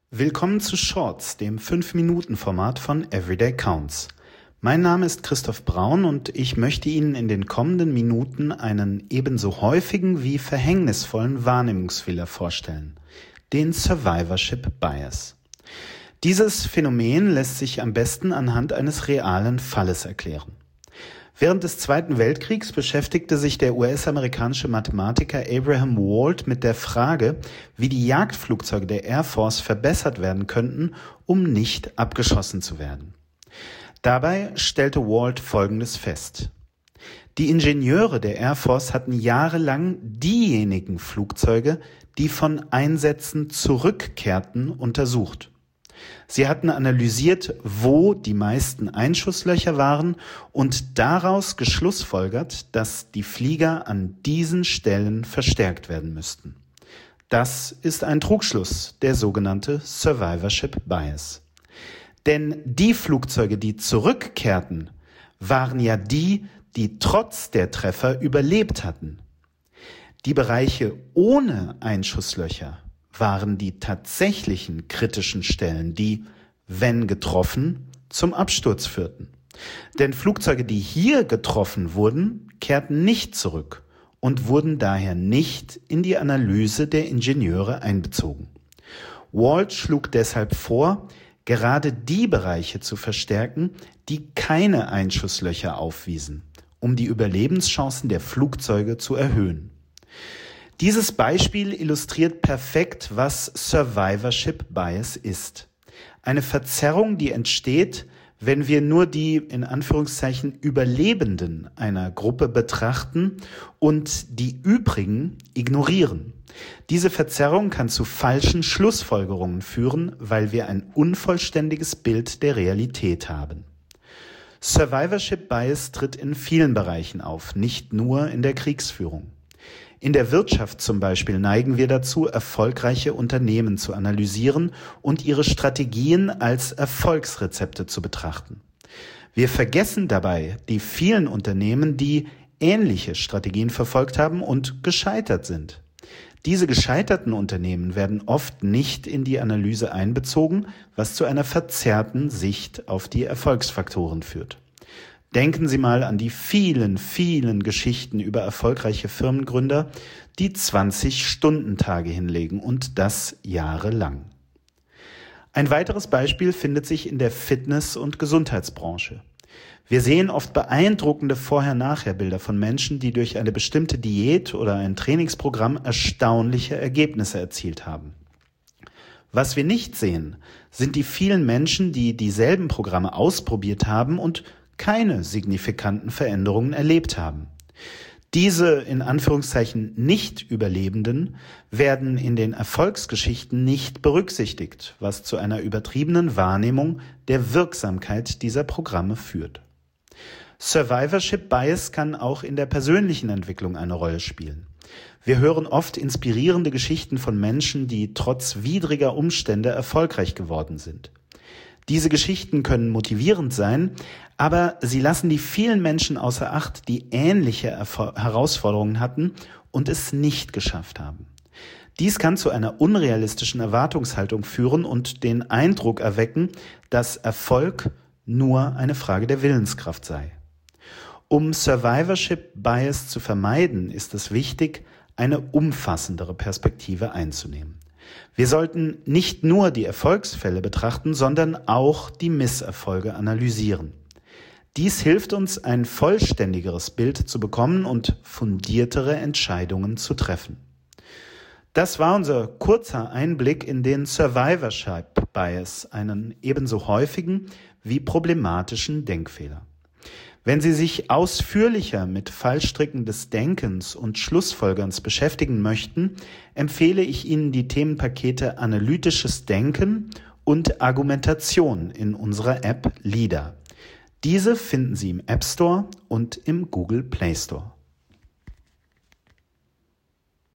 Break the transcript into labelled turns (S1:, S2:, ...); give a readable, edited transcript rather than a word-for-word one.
S1: Willkommen zu Shorts, dem 5-Minuten-Format von Everyday Counts. Mein Name ist Christoph Braun und ich möchte Ihnen in den kommenden Minuten einen ebenso häufigen wie verhängnisvollen Wahrnehmungsfehler vorstellen, den Survivorship Bias. Dieses Phänomen lässt sich am besten anhand eines realen Falles erklären. Während des Zweiten Weltkriegs beschäftigte sich der US-amerikanische Mathematiker Abraham Wald mit der Frage, wie die Jagdflugzeuge der Air Force verbessert werden könnten, um nicht abgeschossen zu werden. Dabei stellte Wald Folgendes fest. Die Ingenieure der Air Force hatten jahrelang diejenigen Flugzeuge, die von Einsätzen zurückkehrten, untersucht. Sie hatten analysiert, wo die meisten Einschusslöcher waren und daraus geschlussfolgert, dass die Flieger an diesen Stellen verstärkt werden müssten. Das ist ein Trugschluss, der sogenannte Survivorship Bias. Denn die Flugzeuge, die zurückkehrten, waren ja die, die trotz der Treffer überlebt hatten. Die Bereiche ohne Einschusslöcher waren die tatsächlichen kritischen Stellen, die, wenn getroffen, zum Absturz führten. Denn Flugzeuge, die hier getroffen wurden, kehrten nicht zurück und wurden daher nicht in die Analyse der Ingenieure einbezogen. Wald schlug deshalb vor, gerade die Bereiche zu verstärken, die keine Einschusslöcher aufwiesen, um die Überlebenschancen der Flugzeuge zu erhöhen. Dieses Beispiel illustriert perfekt, was Survivorship Bias ist. Eine Verzerrung, die entsteht, wenn wir nur die, in Anführungszeichen, Überlebenden einer Gruppe betrachten und die übrigen ignorieren. Diese Verzerrung kann zu falschen Schlussfolgerungen führen, weil wir ein unvollständiges Bild der Realität haben. Survivorship Bias tritt in vielen Bereichen auf, nicht nur in der Kriegsführung. In der Wirtschaft zum Beispiel neigen wir dazu, erfolgreiche Unternehmen zu analysieren und ihre Strategien als Erfolgsrezepte zu betrachten. Wir vergessen dabei die vielen Unternehmen, die ähnliche Strategien verfolgt haben und gescheitert sind. Diese gescheiterten Unternehmen werden oft nicht in die Analyse einbezogen, was zu einer verzerrten Sicht auf die Erfolgsfaktoren führt. Denken Sie mal an die vielen, vielen Geschichten über erfolgreiche Firmengründer, die 20-Stunden-Tage hinlegen und das jahrelang. Ein weiteres Beispiel findet sich in der Fitness- und Gesundheitsbranche. Wir sehen oft beeindruckende Vorher-Nachher-Bilder von Menschen, die durch eine bestimmte Diät oder ein Trainingsprogramm erstaunliche Ergebnisse erzielt haben. Was wir nicht sehen, sind die vielen Menschen, die dieselben Programme ausprobiert haben und keine signifikanten Veränderungen erlebt haben. Diese in Anführungszeichen Nicht-Überlebenden werden in den Erfolgsgeschichten nicht berücksichtigt, was zu einer übertriebenen Wahrnehmung der Wirksamkeit dieser Programme führt. Survivorship Bias kann auch in der persönlichen Entwicklung eine Rolle spielen. Wir hören oft inspirierende Geschichten von Menschen, die trotz widriger Umstände erfolgreich geworden sind. Diese Geschichten können motivierend sein, aber sie lassen die vielen Menschen außer Acht, die ähnliche Herausforderungen hatten und es nicht geschafft haben. Dies kann zu einer unrealistischen Erwartungshaltung führen und den Eindruck erwecken, dass Erfolg nur eine Frage der Willenskraft sei. Um Survivorship Bias zu vermeiden, ist es wichtig, eine umfassendere Perspektive einzunehmen. Wir sollten nicht nur die Erfolgsfälle betrachten, sondern auch die Misserfolge analysieren. Dies hilft uns, ein vollständigeres Bild zu bekommen und fundiertere Entscheidungen zu treffen. Das war unser kurzer Einblick in den Survivorship Bias, einen ebenso häufigen wie problematischen Denkfehler. Wenn Sie sich ausführlicher mit Fallstricken des Denkens und Schlussfolgerns beschäftigen möchten, empfehle ich Ihnen die Themenpakete Analytisches Denken und Argumentation in unserer App LIDA. Diese finden Sie im App Store und im Google Play Store.